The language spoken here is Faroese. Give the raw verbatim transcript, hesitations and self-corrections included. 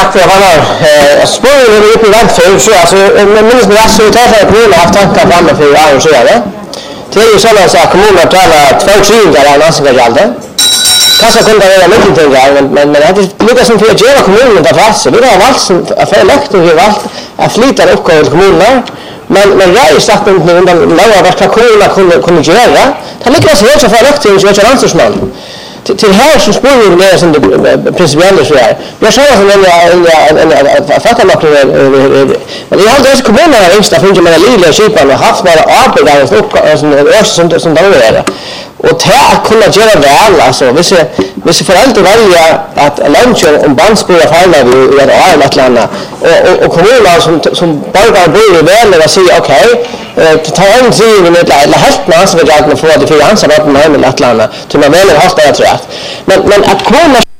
tack för att han har eh, spåret är uppe i vänt för så alltså men minns mig att så tar för att kommunen har haft tankar framme för år och så är det. Det är ju så att kommunen har talat två tjugo där annars ska gälda. Kanske kunde det vara mycket till men men men det lyckas som för att göra kommunen där fast. Vi har valt som för lagt och vi har valt att flytta upp till kommunen. Men men jag är sagt att den låga vart kommunen kunde kunde göra. Det lyckas också för lagt till så landstorgsman. Till, till här så spår vi mer som det principiella så här. Jag sa att jag jag fattar något men jag hade också kommunen här insta för att man lilla skipan och haft några arbetare som som som som där är. Och det att kunna göra väl alltså hvis hvis föräldrar väljer att launcha en bandspår av alla i ett år ett landa och och kommunen som som bara bor väl och säger okej ta en tid med eller helt nästan så att man får det för ansatta på med ett landa till man väl har det tror jag men men att kommunen